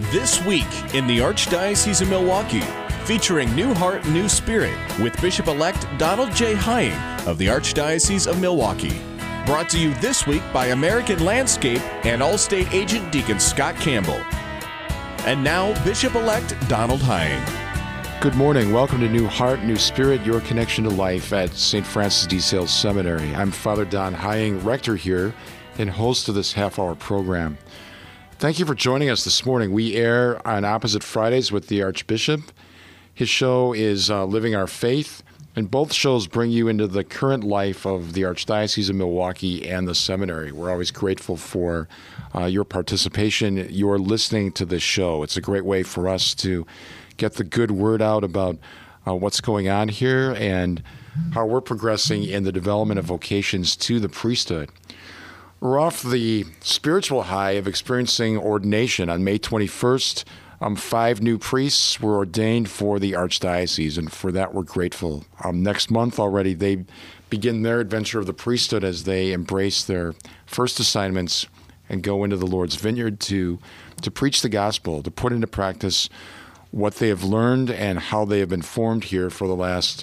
This Week in the Archdiocese of Milwaukee, featuring New Heart, New Spirit with Bishop-elect Donald J. Hying of the Archdiocese of Milwaukee. Brought to you this week by American Landscape and Allstate agent Deacon Scott Campbell. And now, Bishop-elect Donald Hying. Good morning. Welcome to New Heart, New Spirit, your connection to life at St. Francis de Sales Seminary. I'm Father Don Hying, rector here and host of this half-hour program. Thank you for joining us this morning. We air on opposite Fridays with the Archbishop. His show is Living Our Faith, and both shows bring you into the current life of the Archdiocese of Milwaukee and the seminary. We're always grateful for your participation, your listening to this show. It's a great way for us to get the good word out about what's going on here and how we're progressing in the development of vocations to the priesthood. We're off the spiritual high of experiencing ordination. On May 21st, 5 new priests were ordained for the Archdiocese, and for that we're grateful. Next month already, they begin their adventure of the priesthood as they embrace their first assignments and go into the Lord's vineyard to preach the gospel, to put into practice what they have learned and how they have been formed here for the last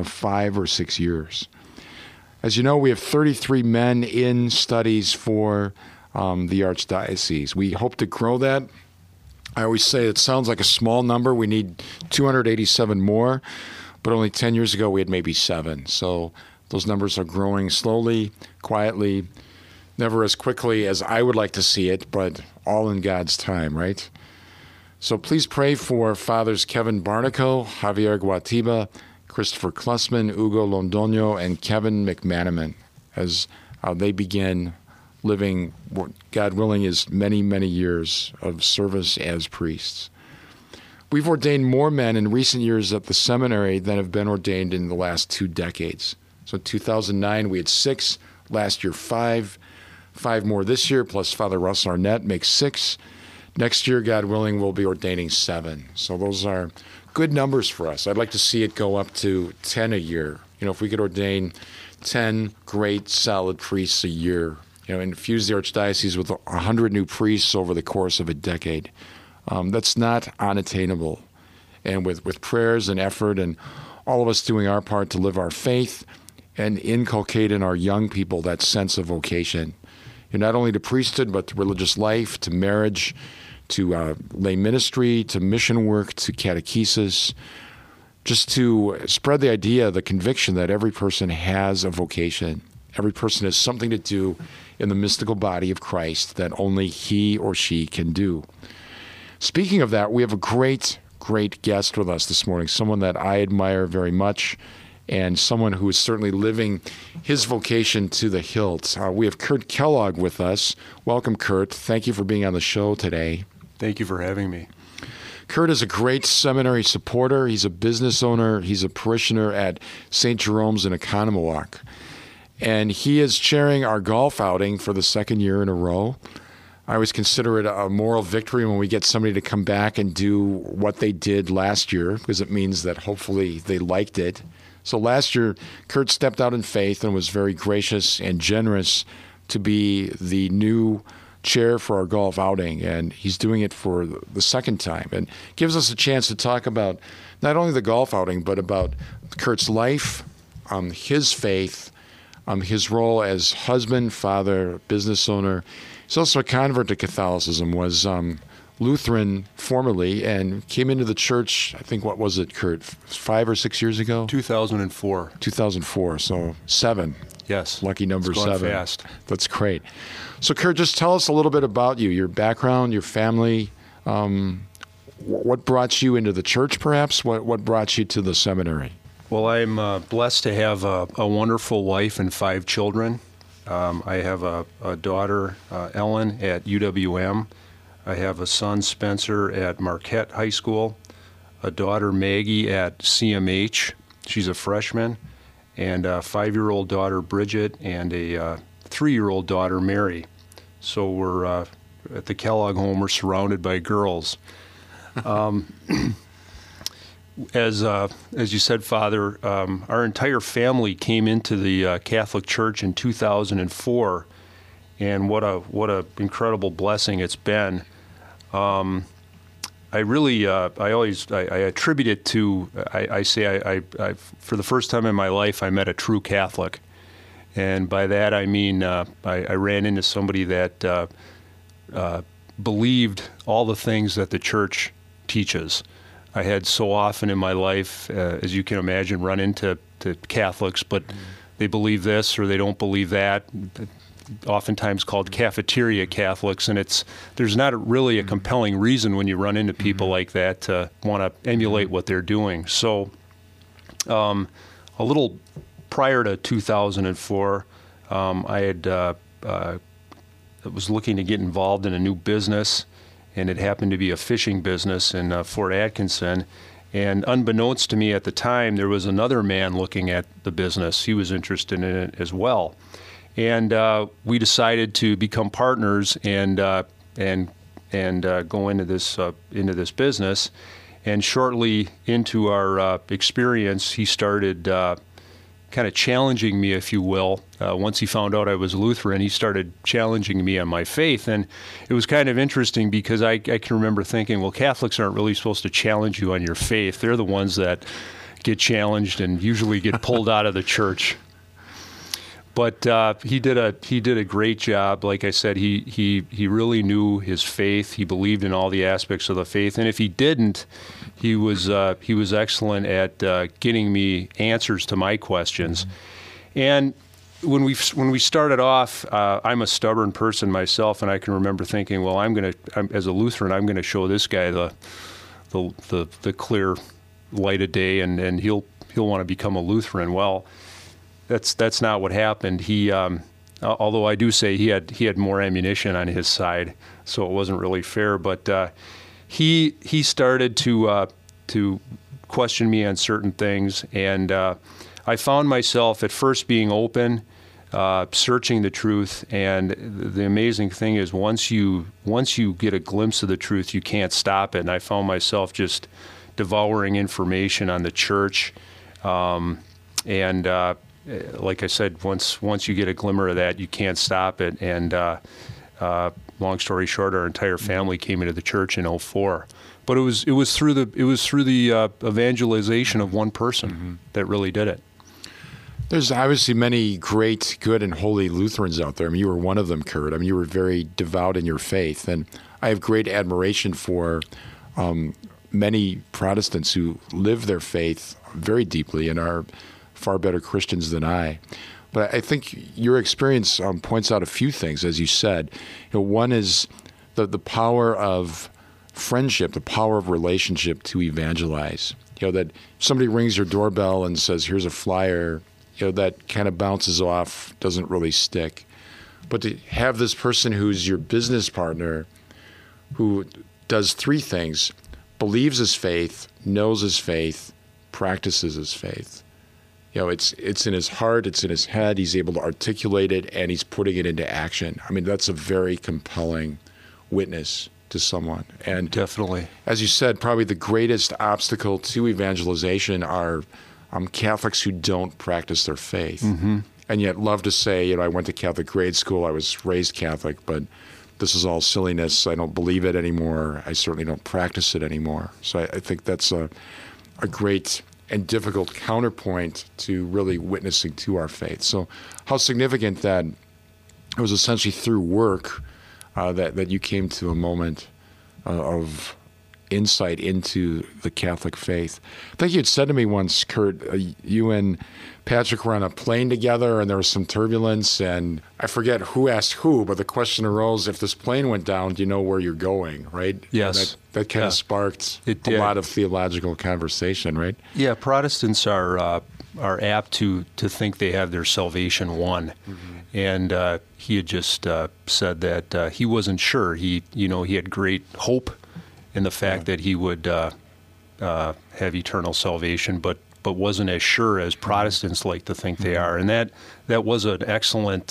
5 or 6 years. As you know, we have 33 men in studies for the Archdiocese. We hope to grow that. I always say it sounds like a small number. We need 287 more, but only 10 years ago we had maybe 7. So those numbers are growing slowly, quietly, never as quickly as I would like to see it, but all in God's time, right? So please pray for Fathers Kevin Barnico, Javier Guatiba, Christopher Klussman, Hugo Londoño, and Kevin McManaman as they begin living what, God willing, is many, many years of service as priests. We've ordained more men in recent years at the seminary than have been ordained in the last 2 decades. So in 2009, we had 6. Last year, 5. 5 more this year, plus Father Russ Arnett makes 6. Next year, God willing, we'll be ordaining 7. So those are good numbers for us. I'd like to see it go up to 10 a year. If we could ordain 10 great, solid priests a year, and infuse the Archdiocese with 100 new priests over the course of a decade. That's not unattainable. And with prayers and effort and all of us doing our part to live our faith and inculcate in our young people that sense of vocation, not only to priesthood, but to religious life, to marriage, to lay ministry, to mission work, to catechesis, just to spread the idea, the conviction that every person has a vocation. Every person has something to do in the mystical body of Christ that only he or she can do. Speaking of that, we have a great, great guest with us this morning, someone that I admire very much, and someone who is certainly living his vocation to the hilt. We have Kurt Kellogg with us. Welcome, Kurt. Thank you for being on the show today. Thank you for having me. Kurt is a great seminary supporter. He's a business owner. He's a parishioner at St. Jerome's in Oconomowoc. And he is chairing our golf outing for the 2nd year in a row. I always consider it a moral victory when we get somebody to come back and do what they did last year, because it means that hopefully they liked it. So last year, Kurt stepped out in faith and was very gracious and generous to be the new chair for our golf outing, and he's doing it for the 2nd time, and gives us a chance to talk about not only the golf outing, but about Kurt's life, his faith, his role as husband, father, business owner. He's also a convert to Catholicism, was Lutheran formerly, and came into the church, I think, what was it, Kurt, 5 or 6 years ago? 2004. 2004, so 7. Yes. Lucky number it's going 7. Fast. That's great. So, Kurt, just tell us a little bit about you, your background, your family. What brought you into the church, perhaps? What brought you to the seminary? Well, I'm blessed to have a wonderful wife and 5 children. I have a daughter, Ellen, at UWM. I have a son, Spencer, at Marquette High School, a daughter, Maggie, at CMH. She's a freshman, and a 5-year-old daughter, Bridget, and a 3-year-old daughter, Mary. So we're at the Kellogg home. We're surrounded by girls. As you said, Father, our entire family came into the Catholic Church in 2004, and what a incredible blessing it's been. I really, I attribute it to, I say for the first time in my life, I met a true Catholic. And by that, I mean, I ran into somebody that believed all the things that the church teaches. I had so often in my life, as you can imagine, run into Catholics, but they believe this or they don't believe that. Oftentimes called cafeteria Catholics, and there's not really a compelling reason when you run into people like that to want to emulate what they're doing. So a little prior to 2004, I was looking to get involved in a new business, and it happened to be a fishing business in Fort Atkinson. And unbeknownst to me at the time, there was another man looking at the business. He was interested in it as well. And we decided to become partners and go into this business. And shortly into our experience, he started kind of challenging me, if you will. Once he found out I was Lutheran, he started challenging me on my faith. And it was kind of interesting because I can remember thinking, well, Catholics aren't really supposed to challenge you on your faith. They're the ones that get challenged and usually get pulled out of the church. But he did a great job. Like I said, he really knew his faith. He believed in all the aspects of the faith. And if he didn't, he was excellent at getting me answers to my questions. And when we started off, I'm a stubborn person myself, and I can remember thinking, well, as a Lutheran, I'm gonna show this guy the clear light of day, and he'll want to become a Lutheran. Well, that's not what happened. He, although I do say he had more ammunition on his side, so it wasn't really fair. But he started to question me on certain things, and I found myself at first being open, searching the truth. And the amazing thing is, once you get a glimpse of the truth, you can't stop it. And I found myself just devouring information on the church, and like I said, once you get a glimmer of that, you can't stop it. And long story short, our entire family came into the church in 2004. But it was through the evangelization of one person that really did it. There's obviously many great, good, and holy Lutherans out there. I mean, you were one of them, Kurt. I mean, you were very devout in your faith, and I have great admiration for many Protestants who live their faith very deeply and are far better Christians than I. But I think your experience points out a few things, as you said. One is the power of friendship, the power of relationship to evangelize. That somebody rings your doorbell and says, here's a flyer, that kind of bounces off, doesn't really stick. But to have this person who's your business partner, who does three things: believes his faith, knows his faith, practices his faith. It's in his heart, it's in his head, he's able to articulate it, and he's putting it into action. I mean, that's a very compelling witness to someone. And definitely, as you said, probably the greatest obstacle to evangelization are Catholics who don't practice their faith. And yet love to say, I went to Catholic grade school, I was raised Catholic, but this is all silliness. I don't believe it anymore. I certainly don't practice it anymore. So I think that's a great and difficult counterpoint to really witnessing to our faith. So how significant that it was essentially through work that you came to a moment of insight into the Catholic faith. I think you had said to me once, Kurt, you and Patrick were on a plane together and there was some turbulence, and I forget who asked who, but the question arose, if this plane went down, do you know where you're going, right? Yes. That kind of sparked a lot of theological conversation, right? Yeah, Protestants are apt to think they have their salvation won. And he had just said that he wasn't sure. He had great hope in the fact that he would have eternal salvation, but wasn't as sure as Protestants like to think they are. And that was an excellent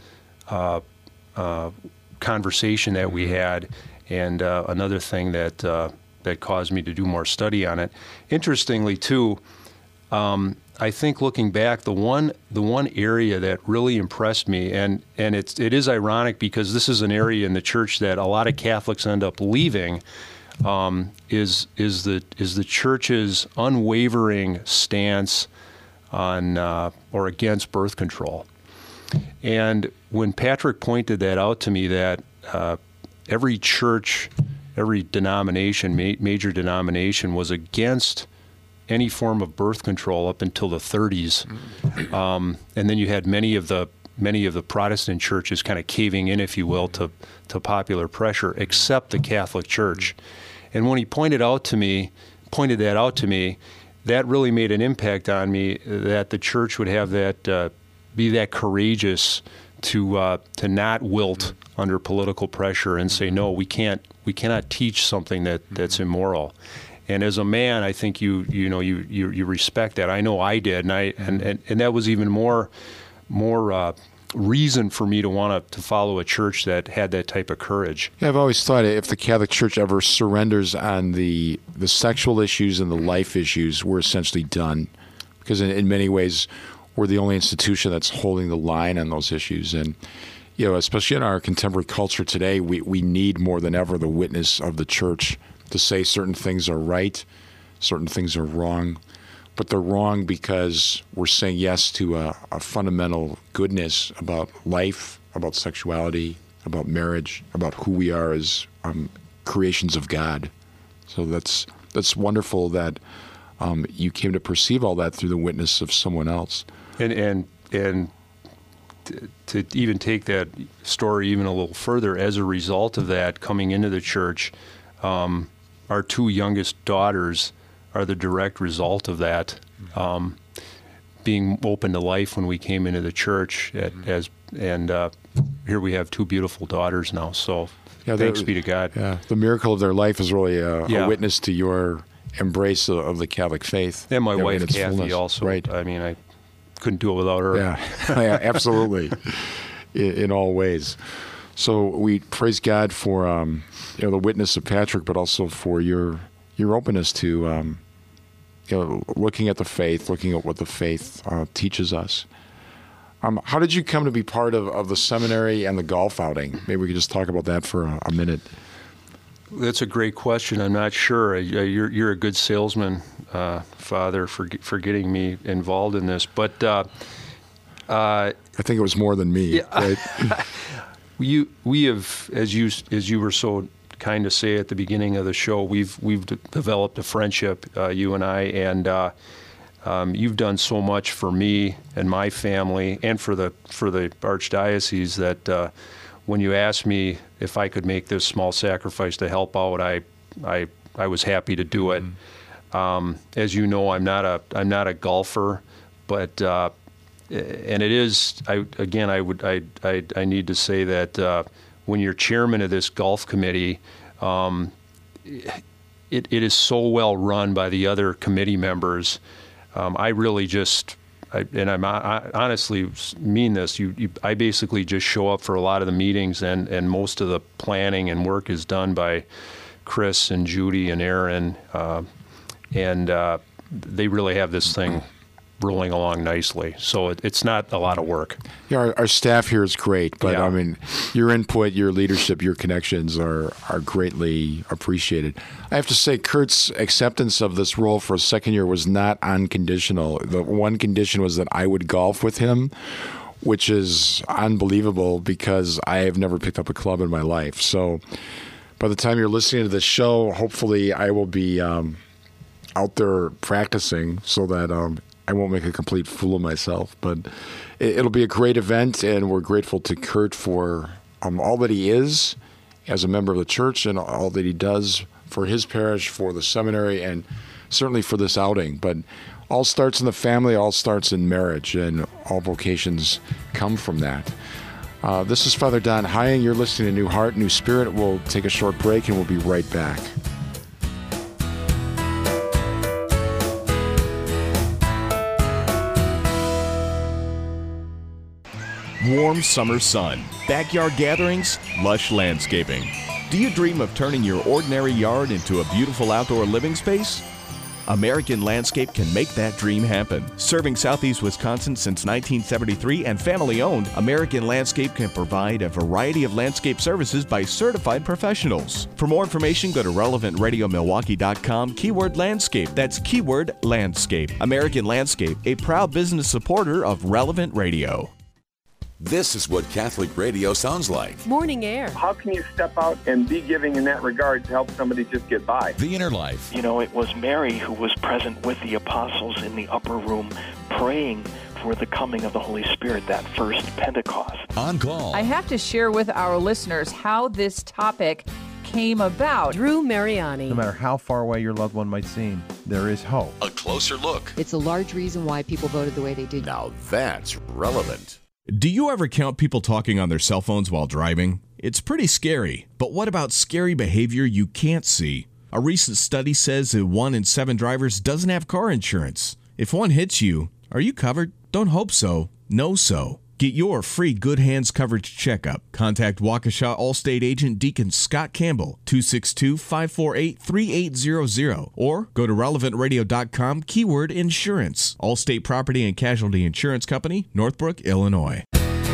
conversation that we had, and another thing that caused me to do more study on it. Interestingly, too, I think looking back, the one area that really impressed me, and it is ironic because this is an area in the church that a lot of Catholics end up leaving. is the church's unwavering stance on or against birth control. And when Patrick pointed that out to me, that every church, every denomination, major denomination, was against any form of birth control up until the 30s, and then you had many of the Protestant churches kind of caving in, if you will, to popular pressure, except the Catholic Church. And when he pointed that out to me, that really made an impact on me, that the church would have that be that courageous to not wilt under political pressure and say, no, we cannot teach something that's immoral. And as a man, I think you respect that. I know I did, and that was even more reason for me to want to follow a church that had that type of courage. Yeah, I've always thought if the Catholic Church ever surrenders on the sexual issues and the life issues, we're essentially done, because in many ways we're the only institution that's holding the line on those issues. And especially in our contemporary culture today, we need more than ever the witness of the church to say certain things are right, certain things are wrong. But they're wrong because we're saying yes to a fundamental goodness about life, about sexuality, about marriage, about who we are as creations of God. So that's wonderful that you came to perceive all that through the witness of someone else. And to even take that story even a little further, as a result of that, coming into the church, our two youngest daughters are the direct result of that, being open to life when we came into the church. Here we have two beautiful daughters now, so thanks be to God. Yeah, the miracle of their life is really a witness to your embrace of the Catholic faith. And my wife, Kathy, fullness. also. Right. I mean, I couldn't do it without her. Yeah, absolutely, in all ways. So we praise God for the witness of Patrick, but also for your openness to looking at the faith, looking at what the faith teaches us. How did you come to be part of the seminary and the golf outing? Maybe we could just talk about that for a minute. That's a great question. I'm not sure. You're a good salesman, Father, for getting me involved in this. But I think it was more than me. Yeah. Right? We have, as you were so kind to say at the beginning of the show, we've developed a friendship, you and I, and you've done so much for me and my family, and for the Archdiocese, that when you asked me if I could make this small sacrifice to help out, I was happy to do it. As you know, I'm not a golfer, but and it is. I need to say that when you're chairman of this golf committee, it is so well run by the other committee members. I really just, I honestly mean this. I basically just show up for a lot of the meetings, and most of the planning and work is done by Chris and Judy and Aaron, and they really have this thing rolling along nicely. So it's not a lot of work. Yeah, our staff here is great, but Yeah. I mean, your input, your leadership, your connections are greatly appreciated. I have to say, Kurt's acceptance of this role for a second year was not unconditional. The one condition was that I would golf with him, which is unbelievable because I have never picked up a club in my life. So by the time you're listening to this show, hopefully I will be out there practicing so that I won't make a complete fool of myself. But it'll be a great event, and we're grateful to Kurt for all that he is as a member of the church and all that he does for his parish, for the seminary, and certainly for this outing. But all starts in the family, all starts in marriage, and all vocations come from that. This is Father Don Hying. You're listening to New Heart, New Spirit. We'll take a short break, and we'll be right back. Warm summer sun, backyard gatherings, lush landscaping. Do you dream of turning your ordinary yard into a beautiful outdoor living space? American Landscape can make that dream happen. Serving Southeast Wisconsin since 1973 and family-owned, American Landscape can provide a variety of landscape services by certified professionals. For more information, go to relevantradiomilwaukee.com, keyword landscape. That's keyword landscape. American Landscape, a proud business supporter of Relevant Radio. This is what Catholic radio sounds like. Morning Air. How can you step out and be giving in that regard to help somebody just get by? The Inner Life. You know, it was Mary who was present with the apostles in the upper room praying for the coming of the Holy Spirit, that first Pentecost. On Call. I have to share with our listeners how this topic came about. Drew Mariani. No matter how far away your loved one might seem, there is hope. A closer look. It's a large reason why people voted the way they did. Now that's relevant. Do you ever count people talking on their cell phones while driving? It's pretty scary. But what about scary behavior you can't see? A recent study says that 1 in 7 drivers doesn't have car insurance. If one hits you, are you covered? Don't hope so. Know so. Get your free Good Hands coverage checkup. Contact Waukesha Allstate agent Deacon Scott Campbell, 262-548-3800, or go to relevantradio.com, keyword insurance. Allstate Property and Casualty Insurance Company, Northbrook, Illinois.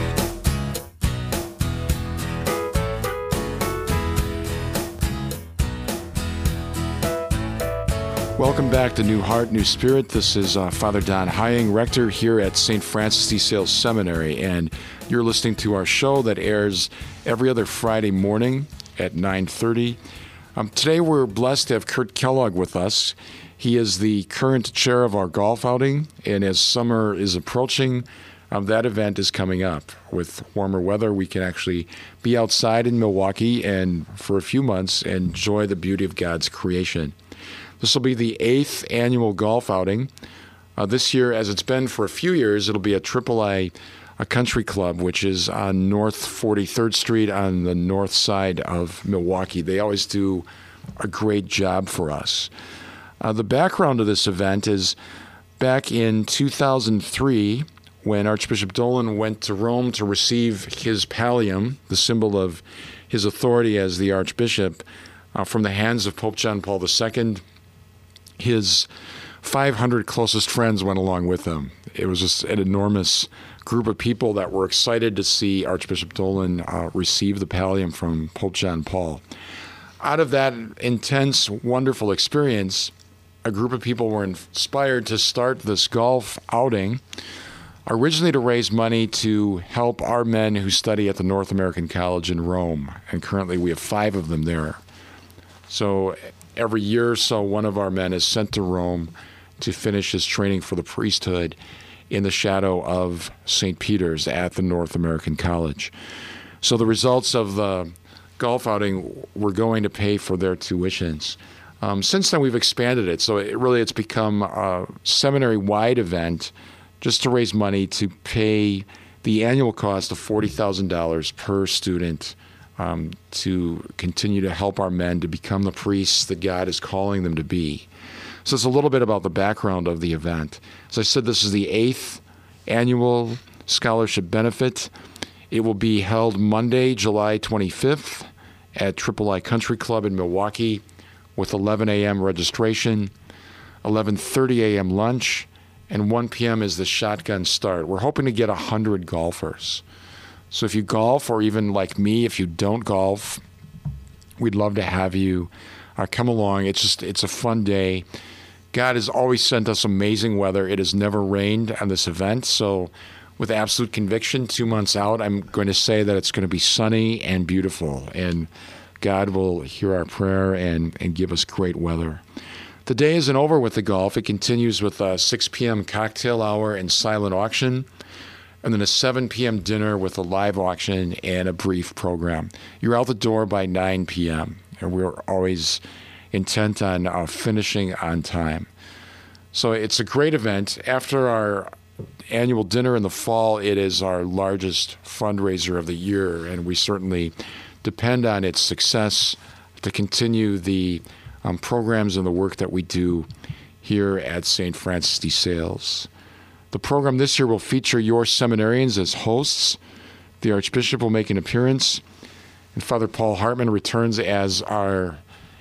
Welcome back to New Heart, New Spirit. This is Father Don Hying, rector here at St. Francis de Sales Seminary, and you're listening to our show that airs every other Friday morning at 9:30. Today we're blessed to have Kurt Kellogg with us. He is the current chair of our golf outing, and as summer is approaching, that event is coming up. With warmer weather, we can actually be outside in Milwaukee and for a few months enjoy the beauty of God's creation. This will be the 8th annual golf outing. This year, as it's been for a few years, it'll be at AAA Country Club, which is on North 43rd Street on the north side of Milwaukee. They always do a great job for us. The background of this event is back in 2003, when Archbishop Dolan went to Rome to receive his pallium, the symbol of his authority as the Archbishop, from the hands of Pope John Paul II. His 500 closest friends went along with him. It was just an enormous group of people that were excited to see Archbishop Dolan receive the pallium from Pope John Paul. Out of that intense, wonderful experience, a group of people were inspired to start this golf outing, originally to raise money to help our men who study at the North American College in Rome. And currently we have 5 of them there. So every year or so, one of our men is sent to Rome to finish his training for the priesthood in the shadow of St. Peter's at the North American College. So the results of the golf outing were going to pay for their tuitions. Since then, we've expanded it. So it's become a seminary-wide event just to raise money to pay the annual cost of $40,000 per student to continue to help our men to become the priests that God is calling them to be. So it's a little bit about the background of the event. As I said, this is the 8th annual scholarship benefit. It will be held Monday, July 25th at AAA Country Club in Milwaukee with 11 a.m. registration, 11:30 a.m. lunch, and 1 p.m. is the shotgun start. We're hoping to get 100 golfers. So if you golf, or even like me, if you don't golf, we'd love to have you come along. It's a fun day. God has always sent us amazing weather. It has never rained on this event. So with absolute conviction, 2 months out, I'm going to say that it's going to be sunny and beautiful. And God will hear our prayer and give us great weather. The day isn't over with the golf. It continues with a 6 p.m. cocktail hour and silent auction, and then a 7 p.m. dinner with a live auction and a brief program. You're out the door by 9 p.m., and we're always intent on finishing on time. So it's a great event. After our annual dinner in the fall, it is our largest fundraiser of the year, and we certainly depend on its success to continue the programs and the work that we do here at St. Francis de Sales. The program this year will feature your seminarians as hosts. The Archbishop will make an appearance, and Father Paul Hartman returns as our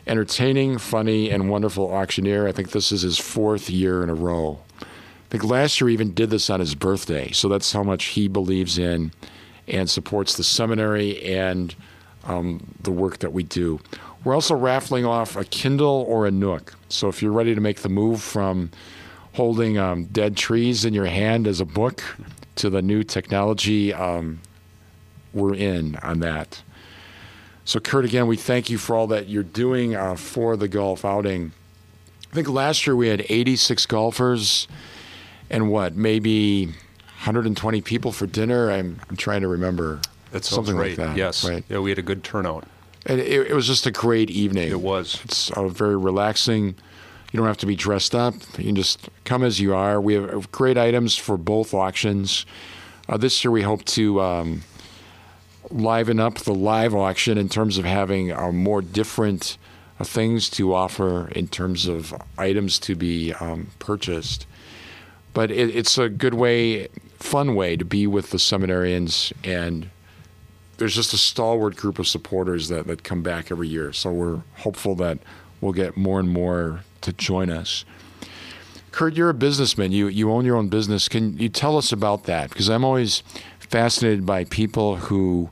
entertaining, funny, and wonderful auctioneer. I think this is his 4th year in a row. I think last year he even did this on his birthday, so that's how much he believes in and supports the seminary and the work that we do. We're also raffling off a Kindle or a Nook. So if you're ready to make the move from holding dead trees in your hand as a book to the new technology, we're in on that. So Kurt, again, we thank you for all that you're doing for the golf outing. I think last year we had 86 golfers and maybe 120 people for dinner. I'm trying to remember. That's something right. like that. Yes. Right. Yeah, we had a good turnout. And it was just a great evening. It was. It's very relaxing. You don't have to be dressed up. You can just come as you are. We have great items for both auctions. This year we hope to liven up the live auction in terms of having more different things to offer in terms of items to be purchased. But it's a good way, fun way to be with the seminarians, and there's just a stalwart group of supporters that come back every year. So we're hopeful that we'll get more and more to join us. Kurt, you're a businessman. You own your own business. Can you tell us about that? Because I'm always fascinated by people who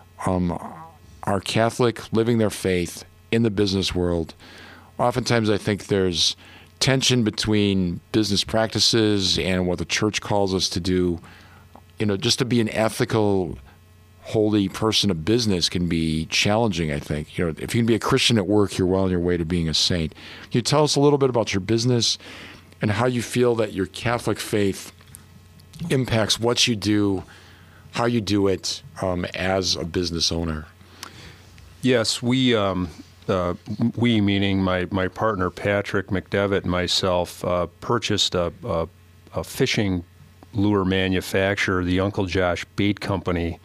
are Catholic, living their faith in the business world. Oftentimes I think there's tension between business practices and what the church calls us to do. Just to be an ethical, holy person of business can be challenging, I think. If you can be a Christian at work, you're well on your way to being a saint. Can you tell us a little bit about your business and how you feel that your Catholic faith impacts what you do, how you do it as a business owner? Yes, we meaning my partner Patrick McDevitt and myself, purchased a fishing lure manufacturer, the Uncle Josh Bait Company,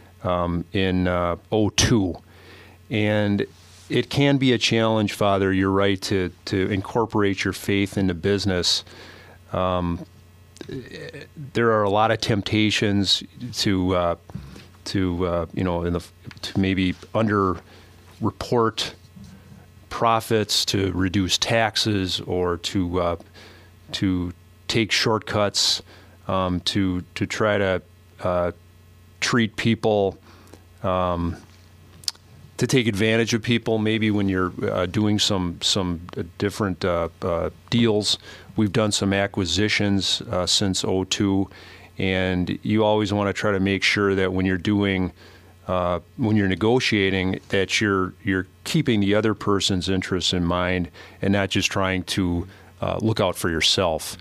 in 2002. And it can be a challenge, Father, you're right, to incorporate your faith into business. There are a lot of temptations to maybe underreport profits, to reduce taxes, or to take shortcuts, to try to treat people, to take advantage of people. Maybe when you're doing some different deals. We've done some acquisitions since 2002, and you always want to try to make sure that when you're negotiating, that you're keeping the other person's interests in mind and not just trying to look out for yourself.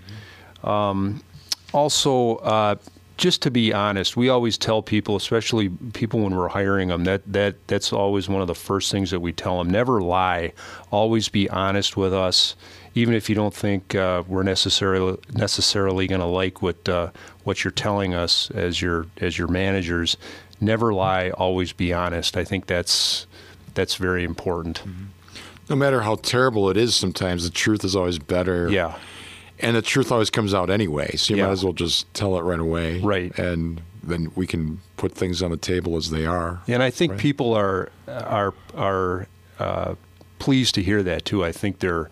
Also, just to be honest, we always tell people, especially people when we're hiring them, that's always one of the first things that we tell them. Never lie. Always be honest with us, even if you don't think we're necessarily going to like what you're telling us as your managers. Never lie. Always be honest. I think that's very important. Mm-hmm. No matter how terrible it is, sometimes the truth is always better. Yeah. And the truth always comes out anyway, so you might as well just tell it right away. Right. And then we can put things on the table as they are. And I think people are pleased to hear that too. I think they're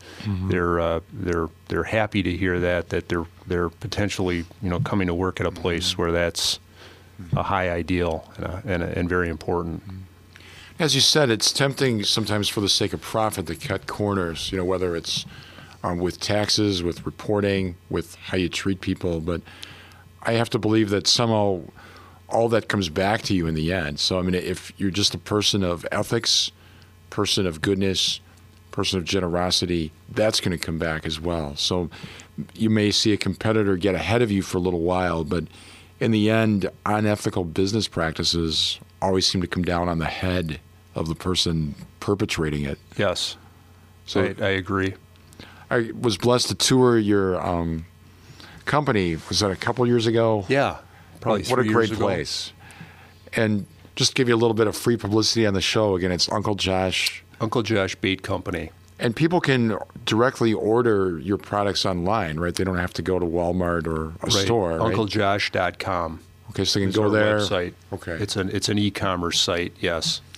happy to hear that they're potentially coming to work at a place where that's a high ideal and very important. As you said, it's tempting sometimes for the sake of profit to cut corners. Whether it's with taxes, with reporting, with how you treat people. But I have to believe that somehow all that comes back to you in the end. So, if you're just a person of ethics, person of goodness, person of generosity, that's going to come back as well. So you may see a competitor get ahead of you for a little while, but in the end, unethical business practices always seem to come down on the head of the person perpetrating it. Yes, so I agree. I was blessed to tour your company. Was that a couple years ago? Yeah, probably 3 years ago. What a great place. And just give you a little bit of free publicity on the show. Again, it's Uncle Josh Bait Company. And people can directly order your products online, right? They don't have to go to Walmart or a store, right? UncleJosh.com. Okay, so they can go there. Website. Okay. It's an e-commerce site, yes.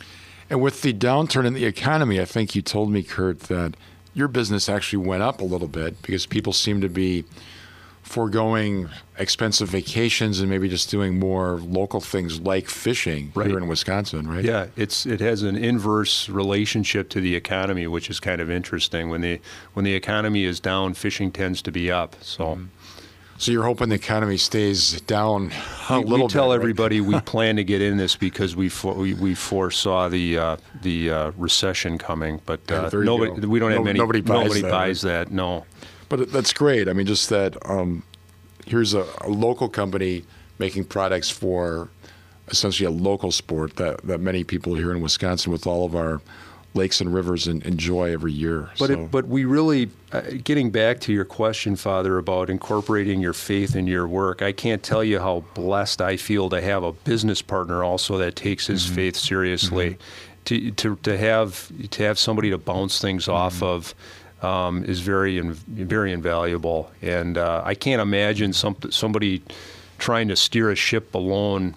And with the downturn in the economy, I think you told me, Kurt, that your business actually went up a little bit because people seem to be foregoing expensive vacations and maybe just doing more local things like fishing here in Wisconsin, right? Yeah, it has an inverse relationship to the economy, which is kind of interesting. When the economy is down, fishing tends to be up. So. So you're hoping the economy stays down a little bit. We tell everybody we plan to get in this because we foresaw the recession coming, but nobody we don't have many. Nobody buys that. No. But that's great. I mean, just that here's a local company making products for essentially a local sport that many people here in Wisconsin, with all of our lakes and rivers, enjoy every year. But we really, getting back to your question, Father, about incorporating your faith in your work, I can't tell you how blessed I feel to have a business partner also that takes his faith seriously. To have somebody to bounce things off of is very invaluable. And I can't imagine somebody trying to steer a ship alone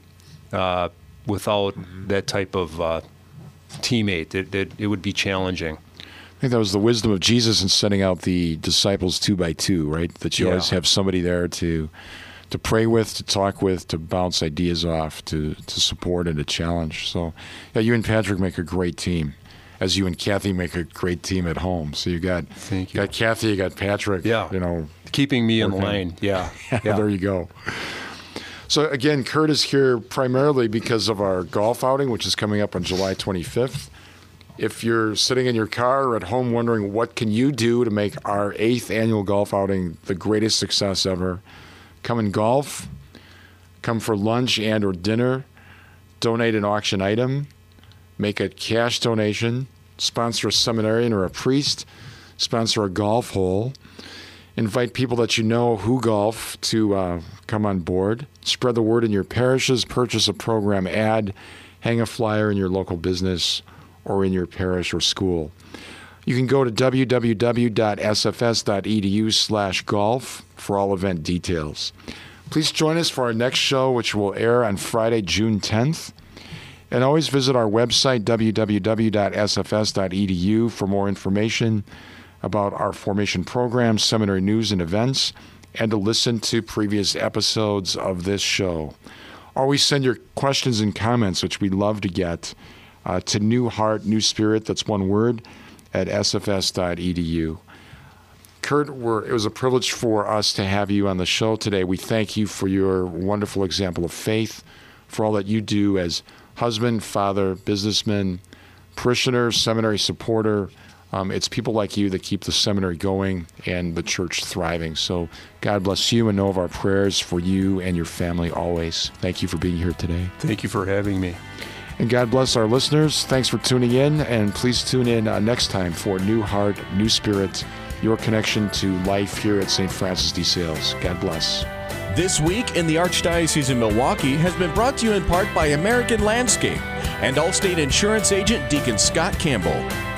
without that type of teammate. It would be challenging. I think that was the wisdom of Jesus in sending out the disciples 2 by 2, right? That you always have somebody there to pray with, to talk with, to bounce ideas off, to support and to challenge. So, yeah, you and Patrick make a great team, as you and Kathy make a great team at home. So you got Kathy, you got Patrick. Yeah, keeping me in line. Yeah. There you go. So again, Kurt is here primarily because of our golf outing, which is coming up on July 25th. If you're sitting in your car or at home wondering what can you do to make our 8th annual golf outing the greatest success ever, come and golf, come for lunch and or dinner, donate an auction item, make a cash donation, sponsor a seminarian or a priest, sponsor a golf hole, invite people that you know who golf to come on board, spread the word in your parishes, purchase a program ad, hang a flyer in your local business or in your parish or school. You can go to www.sfs.edu/golf for all event details. Please join us for our next show, which will air on Friday, June 10th. And always visit our website, www.sfs.edu, for more information about our formation programs, seminary news, and events, and to listen to previous episodes of this show. Always send your questions and comments, which we love to get, to New Heart, New Spirit, that's one word, at sfs.edu. Kurt, it was a privilege for us to have you on the show today. We thank you for your wonderful example of faith, for all that you do as husband, father, businessman, parishioner, seminary supporter. It's people like you that keep the seminary going and the church thriving. So God bless you, and know of our prayers for you and your family always. Thank you for being here today. Thank you for having me. And God bless our listeners. Thanks for tuning in, and please tune in next time for New Heart, New Spirit, your connection to life here at St. Francis de Sales. God bless. This Week in the Archdiocese of Milwaukee has been brought to you in part by American Landscape and Allstate Insurance Agent Deacon Scott Campbell.